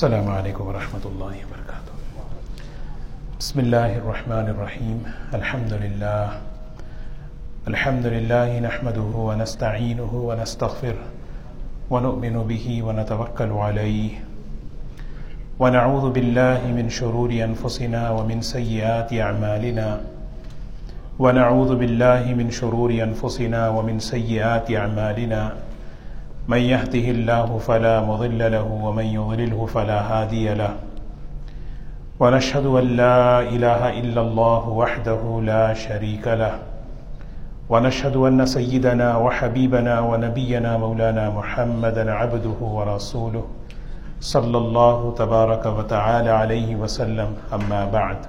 السلام علیکم ورحمۃ اللہ وبرکاتہ۔ بسم اللہ الرحمن الرحیم۔ الحمد للہ نحمده ونستعینه ونستغفره ونؤمن به ونتوکل علیہ ونعوذ باللہ من شرور انفسنا ومن سیئات اعمالنا من يهده الله فلا مضل له ومن يضلله فلا هادي له ونشهد أن لا إله إلا الله وحده لا شريك له ونشهد أن سيدنا وحبيبنا ونبينا مولانا محمدا عبده ورسوله صلى الله تبارك وتعالى عليه وسلم أما بعد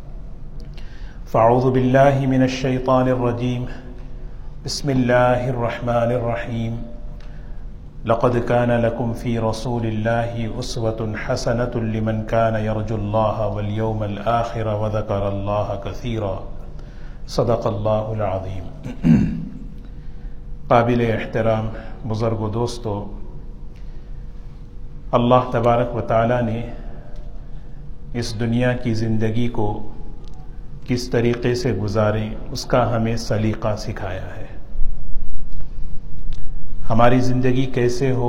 فأعوذ بالله من الشيطان الرجيم بسم الله الرحمن الرحيم لقد كان لكم في رسول الله أسوة حسنة لمن كان يرجو الله واليوم الآخر وذكر الله كثيرا صدق الله العظيم۔ قابل احترام بزرگ و دوستو، اللہ تبارک و تعالی نے اس دنیا کی زندگی کو کس طریقے سے گزاریں اس کا ہمیں سلیقہ سکھایا ہے۔ ہماری زندگی کیسے ہو،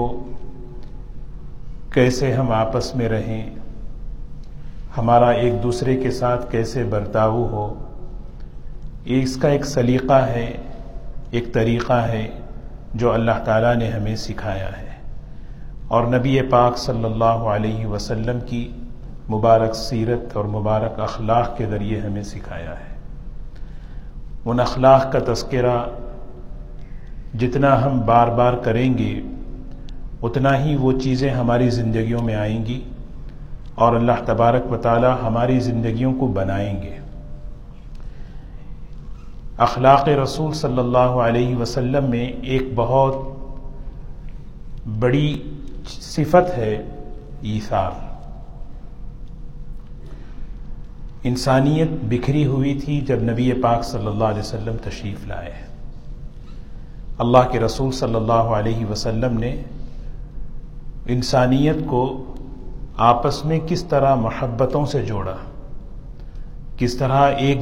کیسے ہم آپس میں رہیں، ہمارا ایک دوسرے کے ساتھ کیسے برتاؤ ہو، یہ اس کا ایک سلیقہ ہے، ایک طریقہ ہے جو اللہ تعالیٰ نے ہمیں سکھایا ہے، اور نبی پاک صلی اللہ علیہ وسلم کی مبارک سیرت اور مبارک اخلاق کے ذریعے ہمیں سکھایا ہے۔ ان اخلاق کا تذکرہ جتنا ہم بار بار کریں گے اتنا ہی وہ چیزیں ہماری زندگیوں میں آئیں گی اور اللہ تبارک و تعالی ہماری زندگیوں کو بنائیں گے۔ اخلاق رسول صلی اللہ علیہ وسلم میں ایک بہت بڑی صفت ہے ایثار۔ انسانیت بکھری ہوئی تھی جب نبی پاک صلی اللہ علیہ وسلم تشریف لائے۔ اللہ کے رسول صلی اللہ علیہ وسلم نے انسانیت کو آپس میں کس طرح محبتوں سے جوڑا، کس طرح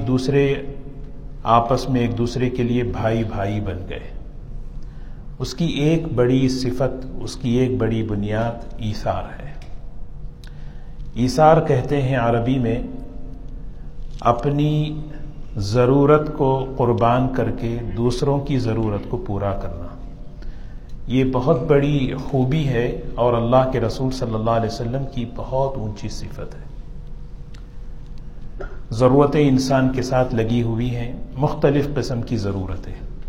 آپس میں ایک دوسرے کے لیے بھائی بھائی بن گئے۔ اس کی ایک بڑی صفت، اس کی ایک بڑی بنیاد ایثار ہے۔ ایثار کہتے ہیں عربی میں اپنی ضرورت کو قربان کر کے دوسروں کی ضرورت کو پورا کرنا۔ یہ بہت بڑی خوبی ہے اور اللہ کے رسول صلی اللہ علیہ وسلم کی بہت اونچی صفت ہے۔ ضرورتیں انسان کے ساتھ لگی ہوئی ہیں، مختلف قسم کی ضرورتیں،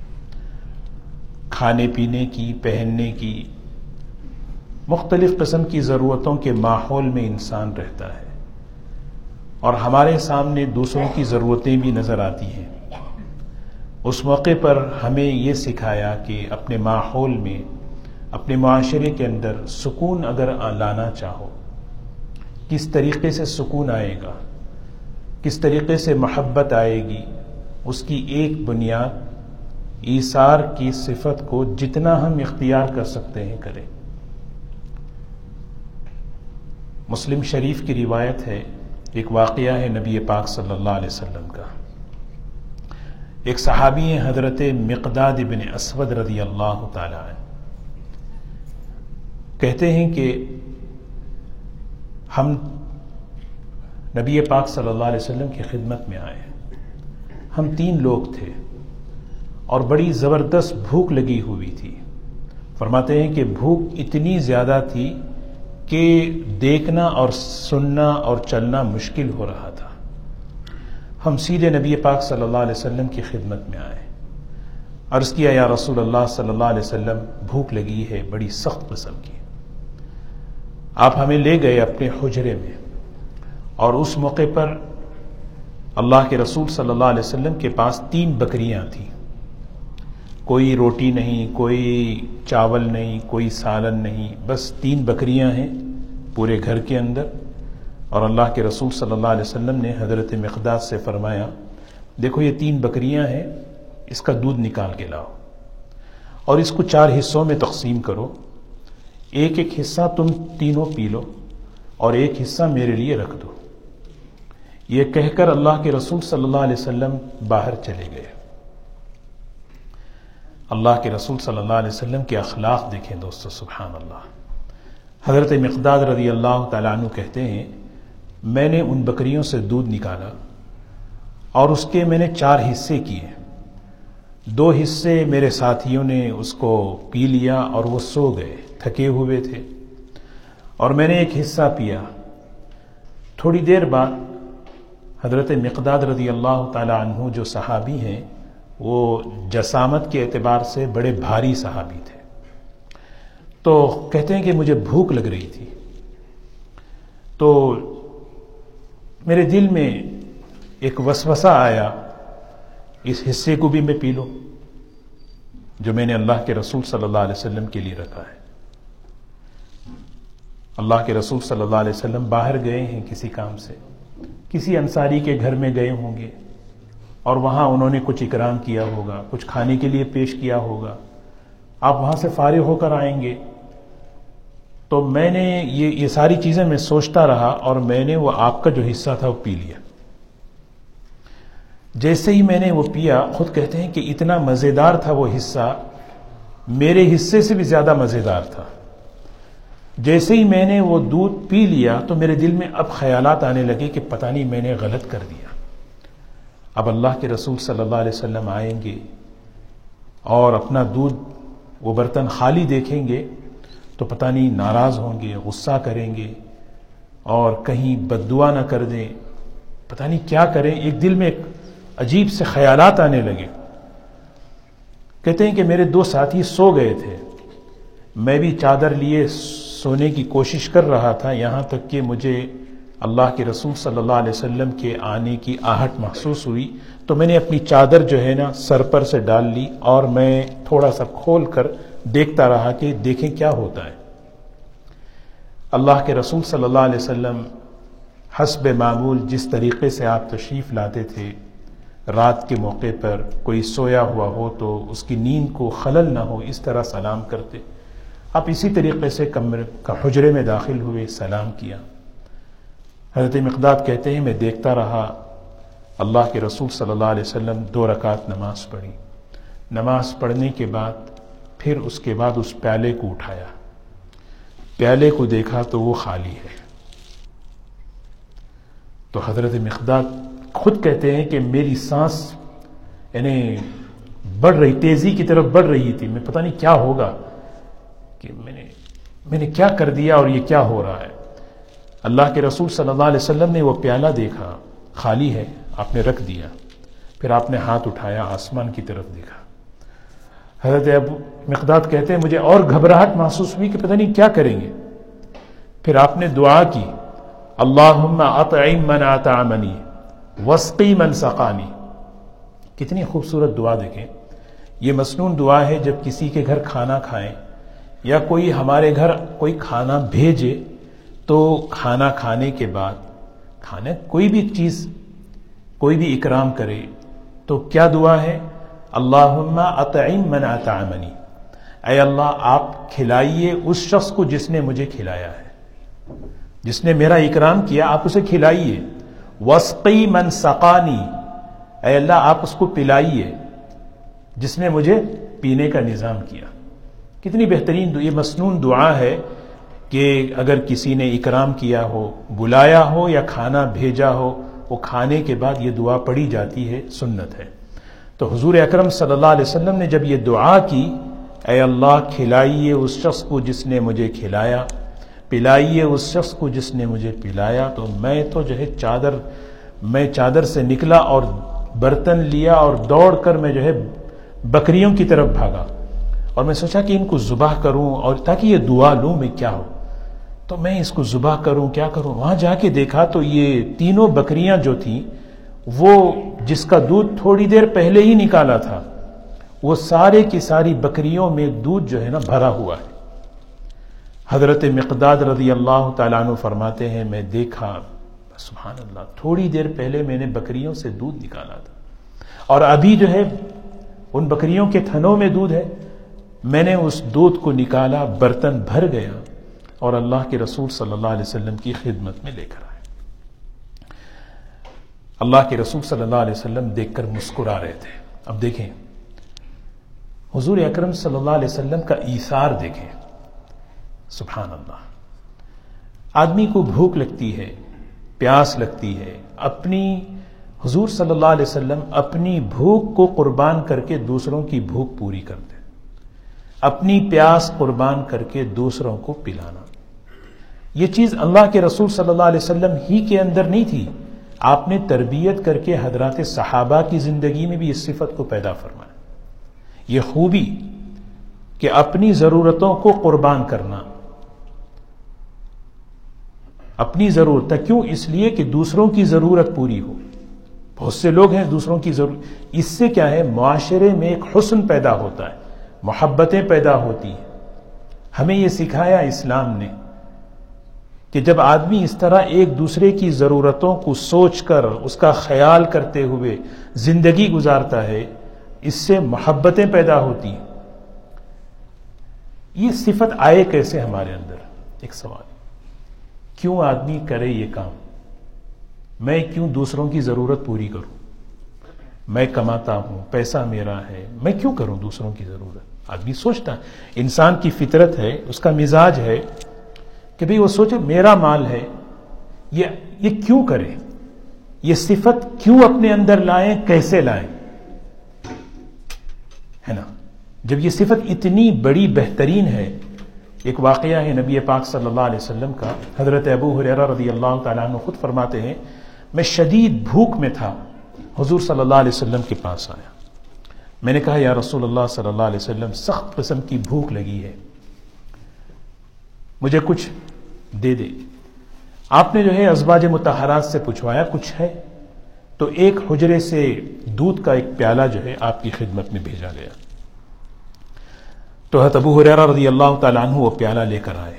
کھانے پینے کی، پہننے کی، مختلف قسم کی ضرورتوں کے ماحول میں انسان رہتا ہے، اور ہمارے سامنے دوسروں کی ضرورتیں بھی نظر آتی ہیں۔ اس موقع پر ہمیں یہ سکھایا کہ اپنے ماحول میں، اپنے معاشرے کے اندر سکون اگر لانا چاہو، کس طریقے سے سکون آئے گا، کس طریقے سے محبت آئے گی، اس کی ایک بنیاد ایثار کی صفت کو جتنا ہم اختیار کر سکتے ہیں کریں۔ مسلم شریف کی روایت ہے، ایک واقعہ ہے نبی پاک صلی اللہ علیہ وسلم کا۔ ایک صحابی ہیں حضرت مقداد بن اسود رضی اللہ تعالی عنہ، کہتے ہیں کہ ہم نبی پاک صلی اللہ علیہ وسلم کی خدمت میں آئے، ہم 3 لوگ تھے اور بڑی زبردست بھوک لگی ہوئی تھی۔ فرماتے ہیں کہ بھوک اتنی زیادہ تھی کہ دیکھنا اور سننا اور چلنا مشکل ہو رہا تھا۔ ہم سیدھے نبی پاک صلی اللہ علیہ وسلم کی خدمت میں آئے، عرض کیا یا رسول اللہ صلی اللہ علیہ وسلم، بھوک لگی ہے بڑی سخت قسم کی۔ آپ ہمیں لے گئے اپنے حجرے میں، اور اس موقع پر اللہ کے رسول صلی اللہ علیہ وسلم کے پاس 3 بکریاں تھیں، کوئی روٹی نہیں، کوئی چاول نہیں، کوئی سالن نہیں، بس 3 بکریاں ہیں پورے گھر کے اندر۔ اور اللہ کے رسول صلی اللہ علیہ وسلم نے حضرت مقداد سے فرمایا، دیکھو یہ 3 بکریاں ہیں، اس کا دودھ نکال کے لاؤ اور اس کو 4 حصوں میں تقسیم کرو، ایک ایک حصہ تم تینوں پی لو اور ایک حصہ میرے لیے رکھ دو۔ یہ کہہ کر اللہ کے رسول صلی اللہ علیہ وسلم باہر چلے گئے۔ اللہ کے رسول صلی اللہ علیہ وسلم کے اخلاق دیکھیں دوستو، سبحان اللہ۔ حضرت مقداد رضی اللہ تعالیٰ عنہ کہتے ہیں میں نے ان بکریوں سے دودھ نکالا اور اس کے میں نے 4 حصے کیے۔ 2 حصے میرے ساتھیوں نے اس کو پی لیا اور وہ سو گئے، تھکے ہوئے تھے، اور میں نے ایک حصہ پیا۔ تھوڑی دیر بعد حضرت مقداد رضی اللہ تعالیٰ عنہ جو صحابی ہیں وہ جسامت کے اعتبار سے بڑے بھاری صحابی تھے، تو کہتے ہیں کہ مجھے بھوک لگ رہی تھی، تو میرے دل میں ایک وسوسہ آیا اس حصے کو بھی میں پی لوں جو میں نے اللہ کے رسول صلی اللہ علیہ وسلم کے لیے رکھا ہے۔ اللہ کے رسول صلی اللہ علیہ وسلم باہر گئے ہیں کسی کام سے، کسی انصاری کے گھر میں گئے ہوں گے اور وہاں انہوں نے کچھ اکرام کیا ہوگا، کچھ کھانے کے لیے پیش کیا ہوگا، آپ وہاں سے فارغ ہو کر آئیں گے، تو میں نے یہ ساری چیزیں میں سوچتا رہا اور میں نے وہ آپ کا جو حصہ تھا وہ پی لیا۔ جیسے ہی میں نے وہ پیا، خود کہتے ہیں کہ اتنا مزیدار تھا وہ حصہ، میرے حصے سے بھی زیادہ مزیدار تھا۔ جیسے ہی میں نے وہ دودھ پی لیا تو میرے دل میں اب خیالات آنے لگے کہ پتہ نہیں میں نے غلط کر دیا۔ اب اللہ کے رسول صلی اللہ علیہ وسلم آئیں گے اور اپنا دودھ وہ برتن خالی دیکھیں گے تو پتہ نہیں ناراض ہوں گے، غصہ کریں گے اور کہیں بد دعا نہ کر دیں، پتہ نہیں کیا کریں۔ ایک دل میں ایک عجیب سے خیالات آنے لگے۔ کہتے ہیں کہ میرے 2 ساتھی سو گئے تھے، میں بھی چادر لیے سونے کی کوشش کر رہا تھا، یہاں تک کہ مجھے اللہ کے رسول صلی اللہ علیہ وسلم کے آنے کی آہٹ محسوس ہوئی، تو میں نے اپنی چادر جو ہے نا سر پر سے ڈال لی اور میں تھوڑا سا کھول کر دیکھتا رہا کہ دیکھیں کیا ہوتا ہے۔ اللہ کے رسول صلی اللہ علیہ وسلم حسب معمول جس طریقے سے آپ تشریف لاتے تھے، رات کے موقع پر کوئی سویا ہوا ہو تو اس کی نیند کو خلل نہ ہو اس طرح سلام کرتے، آپ اسی طریقے سے کمرے کا حجرے میں داخل ہوئے، سلام کیا۔ حضرت مقداد کہتے ہیں میں دیکھتا رہا، اللہ کے رسول صلی اللہ علیہ وسلم 2 رکعت نماز پڑھی، نماز پڑھنے کے بعد پھر اس کے بعد اس پیالے کو اٹھایا، پیالے کو دیکھا تو وہ خالی ہے۔ تو حضرت مقداد خود کہتے ہیں کہ میری سانس یعنی بڑھ رہی، تیزی کی طرف بڑھ رہی تھی، میں پتہ نہیں کیا ہوگا کہ میں نے کیا کر دیا اور یہ کیا ہو رہا ہے۔ اللہ کے رسول صلی اللہ علیہ وسلم نے وہ پیالہ دیکھا خالی ہے، آپ نے رکھ دیا، پھر آپ نے ہاتھ اٹھایا، آسمان کی طرف دیکھا۔ حضرت ابو مقداد کہتے ہیں مجھے اور گھبراہٹ محسوس ہوئی کہ پتہ نہیں کیا کریں گے۔ پھر آپ نے دعا کی، اللہم اطعم من اطعمنی واسقی من سقانی۔ کتنی خوبصورت دعا دیکھیں، یہ مسنون دعا ہے جب کسی کے گھر کھانا کھائیں یا کوئی ہمارے گھر کوئی کھانا بھیجے تو کھانا کھانے کے بعد کھانے کوئی بھی چیز کوئی بھی اکرام کرے تو کیا دعا ہے؟ اللہم اطعم من اطعمنی، اے اللہ آپ کھلائیے اس شخص کو جس نے مجھے کھلایا ہے، جس نے میرا اکرام کیا آپ اسے کھلائیے۔ واسقی من سقانی، اے اللہ آپ اس کو پلائیے جس نے مجھے پینے کا نظام کیا۔ کتنی بہترین یہ مسنون دعا ہے کہ اگر کسی نے اکرام کیا ہو، بلایا ہو یا کھانا بھیجا ہو، وہ کھانے کے بعد یہ دعا پڑھی جاتی ہے، سنت ہے۔ تو حضور اکرم صلی اللہ علیہ وسلم نے جب یہ دعا کی، اے اللہ کھلائیے اس شخص کو جس نے مجھے کھلایا، پلائیے اس شخص کو جس نے مجھے پلایا، تو میں تو جو ہے چادر سے نکلا اور برتن لیا اور دوڑ کر میں جو ہے بکریوں کی طرف بھاگا، اور میں سوچا کہ ان کو ذبح کروں اور تاکہ یہ دعا لوں میں کیا ہو، تو میں اس کو ذبح کروں کیا کروں۔ وہاں جا کے دیکھا تو یہ تینوں بکریاں جو تھیں وہ جس کا دودھ تھوڑی دیر پہلے ہی نکالا تھا، وہ سارے کی ساری بکریوں میں دودھ جو ہے نا بھرا ہوا ہے۔ حضرت مقداد رضی اللہ تعالیٰ عنہ فرماتے ہیں میں دیکھا، سبحان اللہ، تھوڑی دیر پہلے میں نے بکریوں سے دودھ نکالا تھا اور ابھی جو ہے ان بکریوں کے تھنوں میں دودھ ہے، میں نے اس دودھ کو نکالا، برتن بھر گیا اور اللہ کے رسول صلی اللہ علیہ وسلم کی خدمت میں لے کر آئے. اللہ کے رسول صلی اللہ علیہ وسلم دیکھ کر مسکرا رہے تھے. اب دیکھیں حضور اکرم صلی اللہ علیہ وسلم کا ایثار دیکھیں. سبحان اللہ. آدمی کو بھوک لگتی ہے، پیاس لگتی ہے، اپنی حضور صلی اللہ علیہ وسلم اپنی بھوک کو قربان کر کے دوسروں کی بھوک پوری کرتے، اپنی پیاس قربان کر کے دوسروں کو پلانا. یہ چیز اللہ کے رسول صلی اللہ علیہ وسلم ہی کے اندر نہیں تھی، آپ نے تربیت کر کے حضرات صحابہ کی زندگی میں بھی اس صفت کو پیدا فرمایا. یہ خوبی کہ اپنی ضرورتوں کو قربان کرنا، اپنی ضرورت، کیوں؟ اس لیے کہ دوسروں کی ضرورت پوری ہو. بہت سے لوگ ہیں دوسروں کی ضرورت، اس سے کیا ہے، معاشرے میں ایک حسن پیدا ہوتا ہے، محبتیں پیدا ہوتی ہیں. ہمیں یہ سکھایا اسلام نے کہ جب آدمی اس طرح ایک دوسرے کی ضرورتوں کو سوچ کر اس کا خیال کرتے ہوئے زندگی گزارتا ہے، اس سے محبتیں پیدا ہوتی ہیں. یہ صفت آئے کیسے ہمارے اندر؟ ایک سوال، کیوں آدمی کرے یہ کام؟ میں کیوں دوسروں کی ضرورت پوری کروں؟ میں کماتا ہوں، پیسہ میرا ہے، میں کیوں کروں دوسروں کی ضرورت؟ آدمی سوچتا ہے، انسان کی فطرت ہے، اس کا مزاج ہے کہ بھئی وہ سوچے میرا مال ہے، یہ کیوں کرے؟ یہ صفت کیوں اپنے اندر لائیں، کیسے لائیں؟ ہے نا؟ جب یہ صفت اتنی بڑی بہترین ہے. ایک واقعہ ہے نبی پاک صلی اللہ علیہ وسلم کا. حضرت ابو ہریرہ رضی اللہ تعالیٰ عنہ خود فرماتے ہیں، میں شدید بھوک میں تھا، حضور صلی اللہ علیہ وسلم کے پاس آیا. میں نے کہا یا رسول اللہ صلی اللہ علیہ وسلم، سخت قسم کی بھوک لگی ہے، مجھے کچھ دے دے. آپ نے جو ہے ازواج مطہرات سے پوچھوایا کچھ ہے، تو ایک حجرے سے دودھ کا ایک پیالہ جو ہے آپ کی خدمت میں بھیجا گیا. تو حضرت ابو ہریرہ رضی اللہ تعالیٰ عنہ وہ پیالہ لے کر آئے.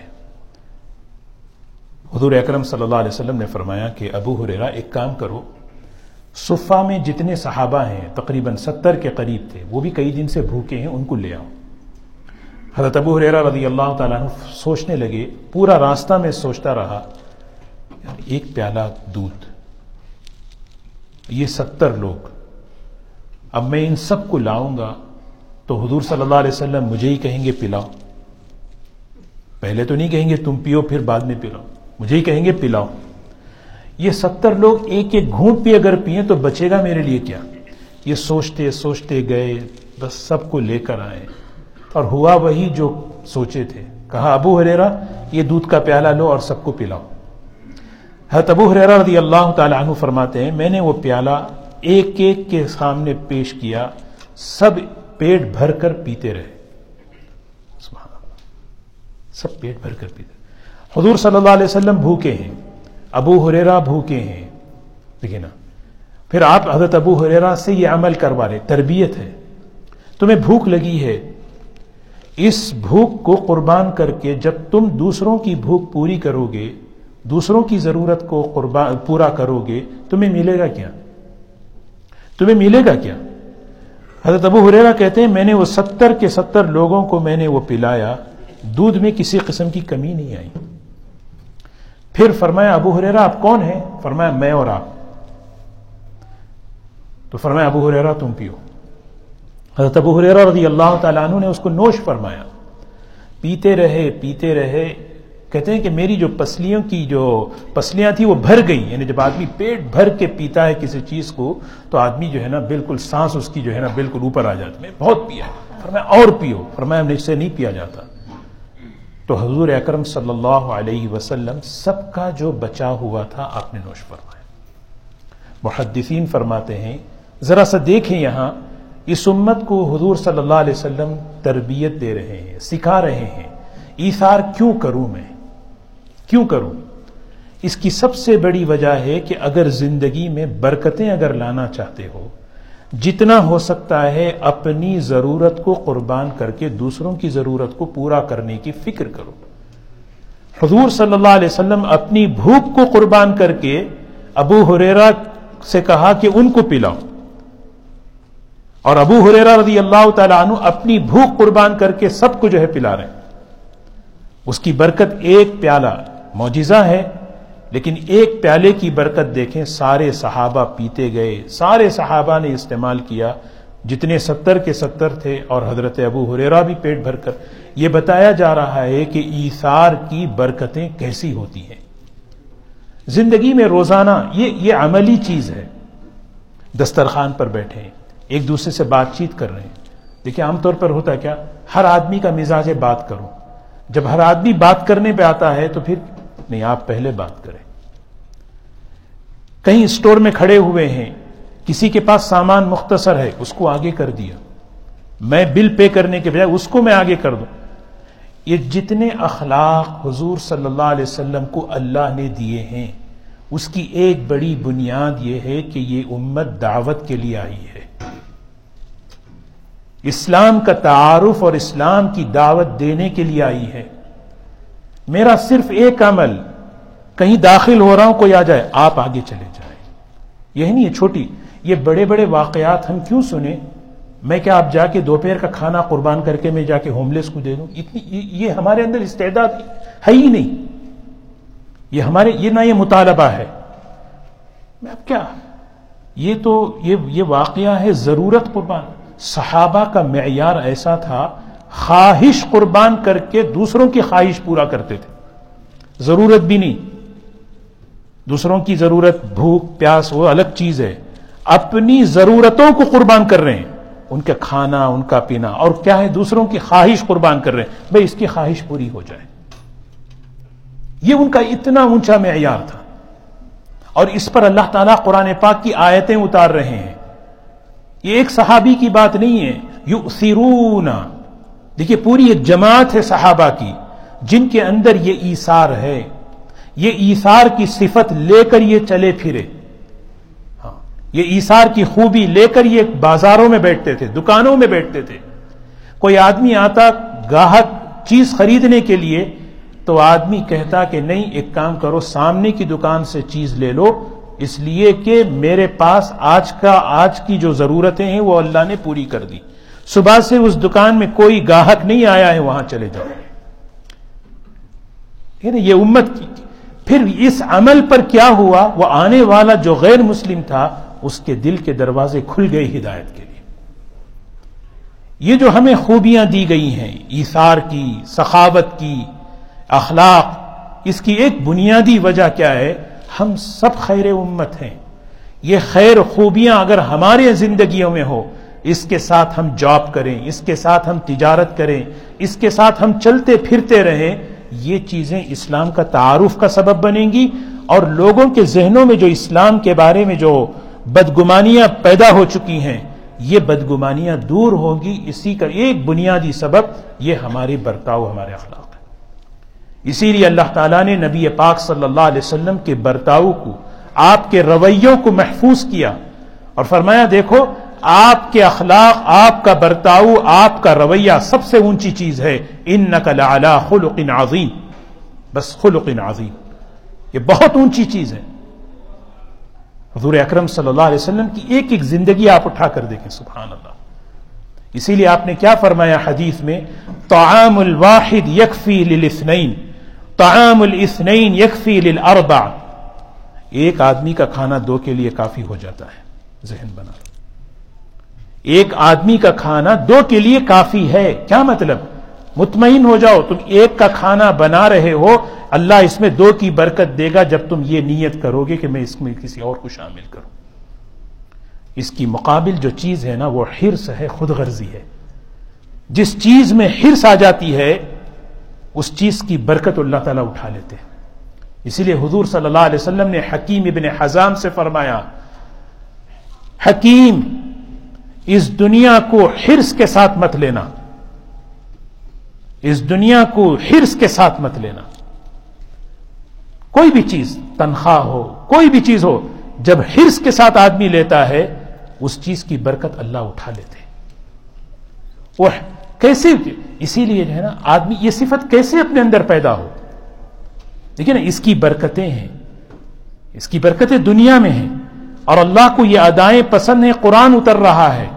حضور اکرم صلی اللہ علیہ وسلم نے فرمایا کہ ابو ہریرہ ایک کام کرو، صفہ میں جتنے صحابہ ہیں تقریباً 70 کے قریب تھے، وہ بھی کئی دن سے بھوکے ہیں، ان کو لے آؤ. حضرت ابو ہریرہ رضی اللہ تعالیٰ عنہ سوچنے لگے، پورا راستہ میں سوچتا رہا، ایک پیالہ دودھ، یہ 70 لوگ، اب میں ان سب کو لاؤں گا تو حضور صلی اللہ علیہ وسلم مجھے ہی کہیں گے پلاؤ. پہلے تو نہیں کہیں گے تم پیو پھر بعد میں پلاؤ، مجھے ہی کہیں گے پلاؤ. یہ 70 لوگ ایک ایک گھونٹ بھی اگر پیئیں تو بچے گا میرے لیے کیا؟ یہ سوچتے سوچتے گئے، بس سب کو لے کر آئے، اور ہوا وہی جو سوچے تھے. کہا ابو ہریرہ یہ دودھ کا پیالہ لو اور سب کو پلاؤ. حضرت ابو ہریرہ رضی اللہ تعالیٰ عنہ فرماتے ہیں، میں نے وہ پیالہ ایک ایک کے سامنے پیش کیا، سب پیٹ بھر کر پیتے رہے. سبحان اللہ، سب پیٹ بھر کر پیتے. حضور صلی اللہ علیہ وسلم بھوکے ہیں، ابو ہریرہ بھوکے ہیں، دیکھیں نا. پھر آپ حضرت ابو ہریرہ سے یہ عمل کروا رہے، تربیت ہے. تمہیں بھوک لگی ہے، اس بھوک کو قربان کر کے جب تم دوسروں کی بھوک پوری کرو گے، دوسروں کی ضرورت کو پورا کرو گے، تمہیں ملے گا کیا؟ تمہیں ملے گا کیا؟ حضرت ابو ہریرہ کہتے ہیں، میں نے وہ 70 کے 70 لوگوں کو میں نے وہ پلایا، دودھ میں کسی قسم کی کمی نہیں آئی. پھر فرمایا ابو ہریرہ آپ کون ہیں؟ فرمایا میں اور آپ. تو فرمایا ابو ہریرہ تم پیو. حضرت ابو ہریرہ رضی اللہ تعالیٰ عنہ نے اس کو نوش فرمایا. پیتے رہے پیتے رہے. کہتے ہیں کہ میری جو پسلیاں تھیں وہ بھر گئیں. یعنی جب آدمی پیٹ بھر کے پیتا ہے کسی چیز کو تو آدمی جو ہے نا بالکل سانس اس کی جو ہے نا بالکل اوپر آ جاتی. میں بہت پیا. فرمایا اور پیو. فرمایا مجھ سے نہیں پیا جاتا. تو حضور اکرم صلی اللہ علیہ وسلم سب کا جو بچا ہوا تھا آپ نے نوش فرمایا. محدثین فرماتے ہیں ذرا سا دیکھیں یہاں اس امت کو حضور صلی اللہ علیہ وسلم تربیت دے رہے ہیں، سکھا رہے ہیں. ایثار کیوں کروں میں؟ کیوں کروں؟ اس کی سب سے بڑی وجہ ہے کہ اگر زندگی میں برکتیں اگر لانا چاہتے ہو، جتنا ہو سکتا ہے اپنی ضرورت کو قربان کر کے دوسروں کی ضرورت کو پورا کرنے کی فکر کرو. حضور صلی اللہ علیہ وسلم اپنی بھوک کو قربان کر کے ابو ہریرہ سے کہا کہ ان کو پلاؤ، اور ابو ہریرہ رضی اللہ تعالیٰ عنہ اپنی بھوک قربان کر کے سب کو جو ہے پلا رہے ہیں. اس کی برکت ایک پیالہ معجزہ ہے، لیکن ایک پیالے کی برکت دیکھیں، سارے صحابہ پیتے گئے، سارے صحابہ نے استعمال کیا، جتنے 70 کے 70 تھے، اور حضرت ابو ہریرہ بھی پیٹ بھر کر۔ یہ بتایا جا رہا ہے کہ ایثار کی برکتیں کیسی ہوتی ہیں زندگی میں روزانہ۔ یہ عملی چیز ہے۔ دسترخوان پر بیٹھے ہیں، ایک دوسرے سے بات چیت کر رہے ہیں۔ دیکھیں عام طور پر ہوتا کیا، ہر آدمی کا مزاج ہے بات کرو، جب ہر آدمی بات کرنے پہ آتا ہے تو پھر نہیں، آپ پہلے بات کریں۔ کہیں اسٹور میں کھڑے ہوئے ہیں، کسی کے پاس سامان مختصر ہے، اس کو آگے کر دیا، میں بل پے کرنے کے بجائے اس کو میں آگے کر دوں۔ یہ جتنے اخلاق حضور صلی اللہ علیہ وسلم کو اللہ نے دیے ہیں، اس کی ایک بڑی بنیاد یہ ہے کہ یہ امت دعوت کے لیے آئی ہے، اسلام کا تعارف اور اسلام کی دعوت دینے کے لیے آئی ہے۔ میرا صرف ایک عمل، کہیں داخل ہو رہا ہوں کوئی آ جائے، آپ آگے چلے جائیں۔ یہ نہیں ہے چھوٹی، یہ بڑے بڑے واقعات ہم کیوں سنیں؟ میں کیا آپ جا کے دوپہر کا کھانا قربان کر کے میں جا کے ہوم لیس کو دے دوں؟ یہ ہمارے اندر استعداد ہے ہی نہیں، یہ نہ یہ مطالبہ ہے۔ میں اب کیا، یہ واقعہ ہے ضرورت قربان۔ صحابہ کا معیار ایسا تھا، خواہش قربان کر کے دوسروں کی خواہش پورا کرتے تھے، ضرورت بھی نہیں۔ دوسروں کی ضرورت، بھوک پیاس وہ الگ چیز ہے، اپنی ضرورتوں کو قربان کر رہے ہیں، ان کا کھانا، ان کا پینا، اور کیا ہے دوسروں کی خواہش قربان کر رہے ہیں، بھئی اس کی خواہش پوری ہو جائے۔ یہ ان کا اتنا اونچا معیار تھا، اور اس پر اللہ تعالیٰ قرآن پاک کی آیتیں اتار رہے ہیں۔ یہ ایک صحابی کی بات نہیں ہے، یؤثرون، دیکھیے پوری ایک جماعت ہے صحابہ کی جن کے اندر یہ ایثار ہے، یہ ایثار کی صفت لے کر یہ چلے پھرے، یہ ایثار کی خوبی لے کر یہ بازاروں میں بیٹھتے تھے، دکانوں میں بیٹھتے تھے۔ کوئی آدمی آتا گاہک چیز خریدنے کے لیے تو آدمی کہتا کہ نہیں، ایک کام کرو، سامنے کی دکان سے چیز لے لو، اس لیے کہ میرے پاس آج کی جو ضرورتیں ہیں وہ اللہ نے پوری کر دی، صبح سے اس دکان میں کوئی گاہک نہیں آیا ہے، وہاں چلے جاؤ۔ یہ امت کی پھر اس عمل پر کیا ہوا، وہ آنے والا جو غیر مسلم تھا اس کے دل کے دروازے کھل گئے ہدایت کے لیے۔ یہ جو ہمیں خوبیاں دی گئی ہیں ایثار کی، سخاوت کی، اخلاق، اس کی ایک بنیادی وجہ کیا ہے؟ ہم سب خیر امت ہیں۔ یہ خیر خوبیاں اگر ہمارے زندگیوں میں ہو، اس کے ساتھ ہم جاب کریں، اس کے ساتھ ہم تجارت کریں، اس کے ساتھ ہم چلتے پھرتے رہیں، یہ چیزیں اسلام کا تعارف کا سبب بنیں گی، اور لوگوں کے ذہنوں میں جو اسلام کے بارے میں جو بدگمانیاں پیدا ہو چکی ہیں، یہ بدگمانیاں دور ہوں گی۔ اسی کا ایک بنیادی سبب یہ ہمارے برتاؤ، ہمارے اخلاق ہے۔ اسی لیے اللہ تعالیٰ نے نبی پاک صلی اللہ علیہ وسلم کے برتاؤ کو، آپ کے رویوں کو محفوظ کیا اور فرمایا دیکھو آپ کے اخلاق، آپ کا برتاؤ، آپ کا رویہ سب سے اونچی چیز ہے، انک لعلی خلق عظیم، بس خلق عظیم، یہ بہت اونچی چیز ہے۔ حضور اکرم صلی اللہ علیہ وسلم کی ایک ایک زندگی آپ اٹھا کر دیکھیں، سبحان اللہ۔ اسی لیے آپ نے کیا فرمایا حدیث میں؟ طعام الواحد یکفی للاثنین، طعام الاثنین یکفی للاربع، ایک آدمی کا کھانا دو کے لیے کافی ہو جاتا ہے، ذہن بنا لو، ایک آدمی کا کھانا دو کے لیے کافی ہے۔ کیا مطلب؟ مطمئن ہو جاؤ، تم ایک کا کھانا بنا رہے ہو، اللہ اس میں دو کی برکت دے گا جب تم یہ نیت کرو گے کہ میں اس میں کسی اور کو شامل کروں۔ اس کی مقابل جو چیز ہے نا وہ حرص ہے، خود غرضی ہے۔ جس چیز میں حرص آ جاتی ہے اس چیز کی برکت اللہ تعالیٰ اٹھا لیتے ہیں۔ اسی لیے حضور صلی اللہ علیہ وسلم نے حکیم ابن حزام سے فرمایا، حکیم اس دنیا کو حرص کے ساتھ مت لینا، اس دنیا کو حرص کے ساتھ مت لینا۔ کوئی بھی چیز، تنخواہ ہو، کوئی بھی چیز ہو، جب حرص کے ساتھ آدمی لیتا ہے اس چیز کی برکت اللہ اٹھا لیتے ہیں۔ وہ کیسے؟ اسی لیے جو ہے نا آدمی یہ صفت کیسے اپنے اندر پیدا ہو؟ دیکھیں نا، اس کی برکتیں ہیں، اس کی برکتیں دنیا میں ہیں، اور اللہ کو یہ ادائیں پسند ہیں۔ قرآن اتر رہا ہے،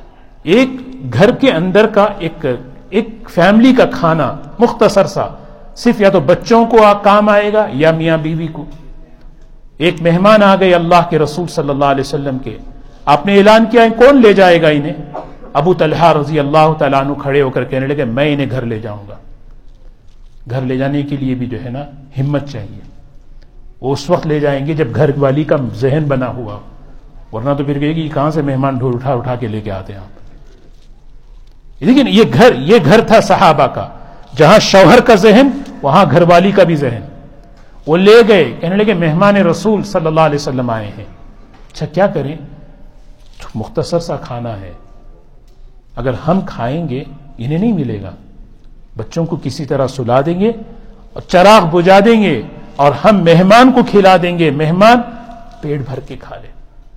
ایک گھر کے اندر کا ایک فیملی کا کھانا مختصر سا صرف یا تو بچوں کو کام آئے گا یا میاں بیوی کو. ایک مہمان آ گئے اللہ کے رسول صلی اللہ علیہ وسلم کے, آپ نے اعلان کیا کون لے جائے گا انہیں؟ ابو طلحہ رضی اللہ تعالیٰ عنہ کھڑے ہو کر کہنے لگے میں انہیں گھر لے جاؤں گا. گھر لے جانے کے لیے بھی جو ہے نا ہمت چاہیے. وہ اس وقت لے جائیں گے جب گھر والی کا ذہن بنا ہوا, ورنہ تو پھر کہے گی کہاں سے مہمان ڈھول اٹھا کے لے کے آتے ہیں آپ. لیکن یہ گھر تھا صحابہ کا, جہاں شوہر کا ذہن وہاں گھر والی کا بھی ذہن. وہ لے گئے, کہنے لگے مہمان رسول صلی اللہ علیہ وسلم آئے ہیں. اچھا کیا کریں؟ مختصر سا کھانا ہے, اگر ہم کھائیں گے انہیں نہیں ملے گا. بچوں کو کسی طرح سلا دیں گے اور چراغ بجھا دیں گے اور ہم مہمان کو کھلا دیں گے, مہمان پیٹ بھر کے کھا لے.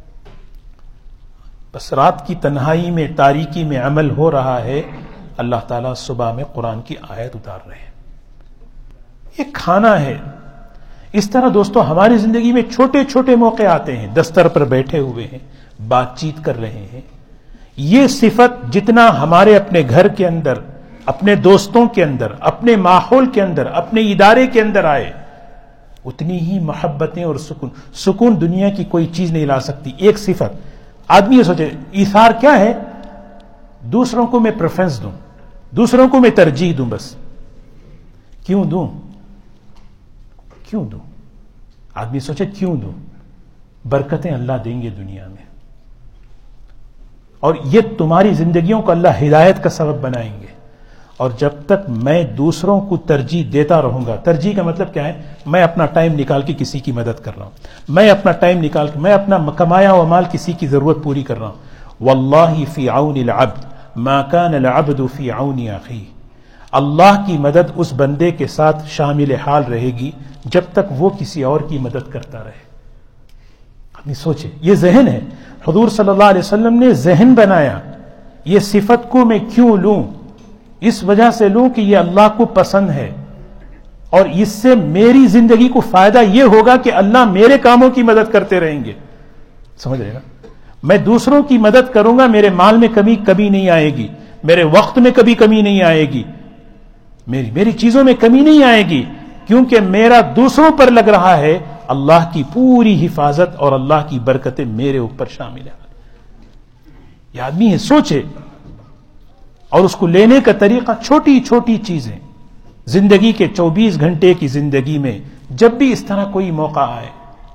بس رات کی تنہائی میں تاریکی میں عمل ہو رہا ہے, اللہ تعالیٰ صبح میں قرآن کی آیت اتار رہے ہیں. یہ کھانا ہے. اس طرح دوستو ہماری زندگی میں چھوٹے چھوٹے موقع آتے ہیں, دستر پر بیٹھے ہوئے ہیں, بات چیت کر رہے ہیں. یہ صفت جتنا ہمارے اپنے گھر کے اندر, اپنے دوستوں کے اندر, اپنے ماحول کے اندر, اپنے ادارے کے اندر آئے, اتنی ہی محبتیں اور سکون دنیا کی کوئی چیز نہیں لا سکتی. ایک صفت آدمی یہ سوچے ایثار کیا ہے؟ دوسروں کو میں پریفرنس دوں, دوسروں کو میں ترجیح دوں. بس کیوں دوں؟ آدمی سوچے کیوں دوں؟ برکتیں اللہ دیں گے دنیا میں, اور یہ تمہاری زندگیوں کو اللہ ہدایت کا سبب بنائیں گے. اور جب تک میں دوسروں کو ترجیح دیتا رہوں گا, ترجیح کا مطلب کیا ہے؟ میں اپنا ٹائم نکال کے کسی کی مدد کر رہا ہوں, میں اپنا ٹائم نکال کے میں اپنا کمایا ہوا مال کسی کی ضرورت پوری کر رہا ہوں. واللہ فی عون العبد ما کان العبد فی عون اخیہ. اللہ کی مدد اس بندے کے ساتھ شامل حال رہے گی جب تک وہ کسی اور کی مدد کرتا رہے. آدمی سوچے, یہ ذہن ہے. حضور صلی اللہ علیہ وسلم نے ذہن بنایا, یہ صفت کو میں کیوں لوں؟ اس وجہ سے لوں کہ یہ اللہ کو پسند ہے, اور اس سے میری زندگی کو فائدہ یہ ہوگا کہ اللہ میرے کاموں کی مدد کرتے رہیں گے. سمجھ رہے نا؟ میں دوسروں کی مدد کروں گا, میرے مال میں کمی نہیں آئے گی, میرے وقت میں کمی نہیں آئے گی, میری چیزوں میں کمی نہیں آئے گی, کیونکہ میرا دوسروں پر لگ رہا ہے. اللہ کی پوری حفاظت اور اللہ کی برکتیں میرے اوپر شامل ہیں. یہ آدمی ہے سوچے, اور اس کو لینے کا طریقہ چھوٹی چھوٹی چیزیں. زندگی کے 24 گھنٹے کی زندگی میں جب بھی اس طرح کوئی موقع آئے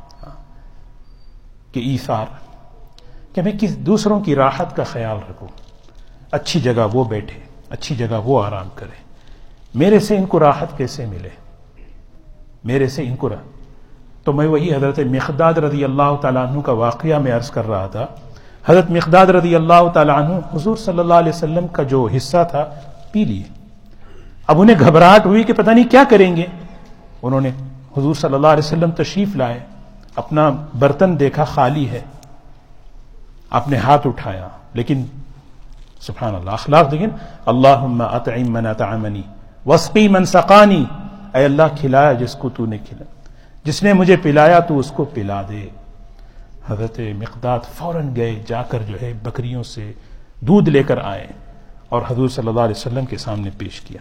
کہ ایثار, کہ میں دوسروں کی راحت کا خیال رکھوں, اچھی جگہ وہ بیٹھے, اچھی جگہ وہ آرام کرے, میرے سے ان کو راحت کیسے ملے, میرے سے ان کو تو میں وہی حضرت مقداد رضی اللہ تعالیٰ عنہ کا واقعہ میں عرض کر رہا تھا. حضرت مقداد رضی اللہ تعالیٰ عنہ حضور صلی اللہ علیہ وسلم کا جو حصہ تھا پی لیے. اب انہیں گھبراہٹ ہوئی کہ پتہ نہیں کیا کریں گے. انہوں نے حضور صلی اللہ علیہ وسلم تشریف لائے, اپنا برتن دیکھا خالی ہے, آپ نے ہاتھ اٹھایا, لیکن سبحان اللہ اخلاق دیکھیں, اللہم اطعم من اطعمنی واسقی من سقانی, اے اللہ کھلایا جس کو تو نے کھلایا, جس نے مجھے پلایا تو اس کو پلا دے. حضرت مقداد فوراً گئے, جا کر جو ہے بکریوں سے دودھ لے کر آئے اور حضور صلی اللہ علیہ وسلم کے سامنے پیش کیا.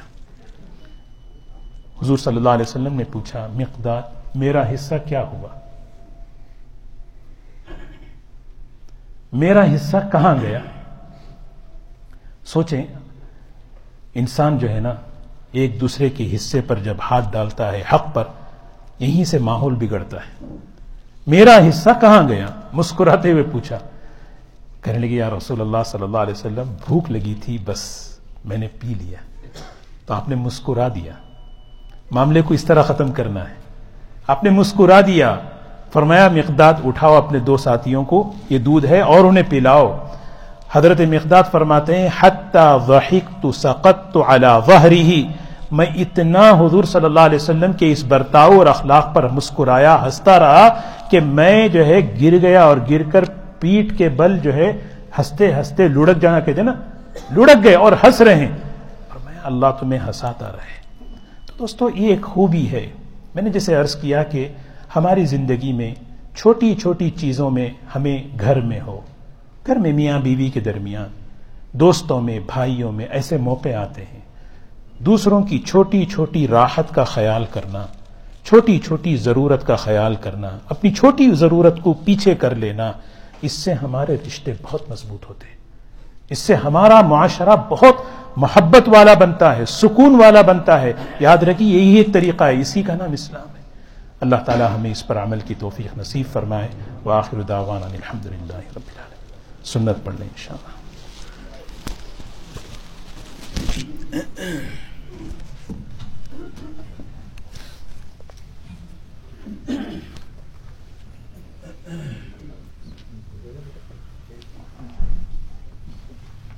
حضور صلی اللہ علیہ وسلم نے پوچھا, مقداد میرا حصہ کیا ہوا؟ میرا حصہ کہاں گیا؟ سوچیں, انسان جو ہے نا ایک دوسرے کے حصے پر جب ہاتھ ڈالتا ہے حق پر, یہیں سے ماحول بگڑتا ہے. میرا حصہ کہاں گیا؟ مسکراتے ہوئے پوچھا. کہنے لگے یا رسول اللہ صلی اللہ علیہ وسلم بھوک لگی تھی, بس میں نے پی لیا. تو آپ نے مسکرا دیا. معاملے کو اس طرح ختم کرنا ہے. آپ نے مسکرا دیا, فرمایا مقداد اٹھاؤ اپنے 2 ساتھیوں کو, یہ دودھ ہے اور انہیں پلاؤ. حضرت مقداد فرماتے ہیں حتی ضحکت سقطت علی ظہرہ, میں اتنا حضور صلی اللہ علیہ وسلم کے اس برتاؤ اور اخلاق پر مسکرایا, ہنستا رہا کہ میں جو ہے گر گیا, اور گر کر پیٹ کے بل جو ہے ہنستے ہنستے لڑک جانا کہتے ہیں نا, لڑک گئے اور ہنس رہے ہیں. فرمایا اللہ تمہیں ہنساتا رہے. تو دوستو یہ ایک خوبی ہے. میں نے جیسے عرض کیا کہ ہماری زندگی میں چھوٹی چھوٹی چیزوں میں, ہمیں گھر میں ہو, گھر میں میاں بیوی کے درمیان, دوستوں میں, بھائیوں میں ایسے موقع آتے ہیں, دوسروں کی چھوٹی چھوٹی راحت کا خیال کرنا، چھوٹی چھوٹی ضرورت کا خیال کرنا، اپنی چھوٹی ضرورت کو پیچھے کر لینا، اس سے ہمارے رشتے بہت مضبوط ہوتے ہیں، اس سے ہمارا معاشرہ بہت محبت والا بنتا ہے، سکون والا بنتا ہے۔ یاد رکھیے یہی ایک طریقہ ہے، اسی کا نام اسلام ہے۔ اللہ تعالی ہمیں اس پر عمل کی توفیق نصیب فرمائے۔ وآخر دعوانا الحمدللہ رب العالمین۔ سنت پڑھ لیں انشاءاللہ۔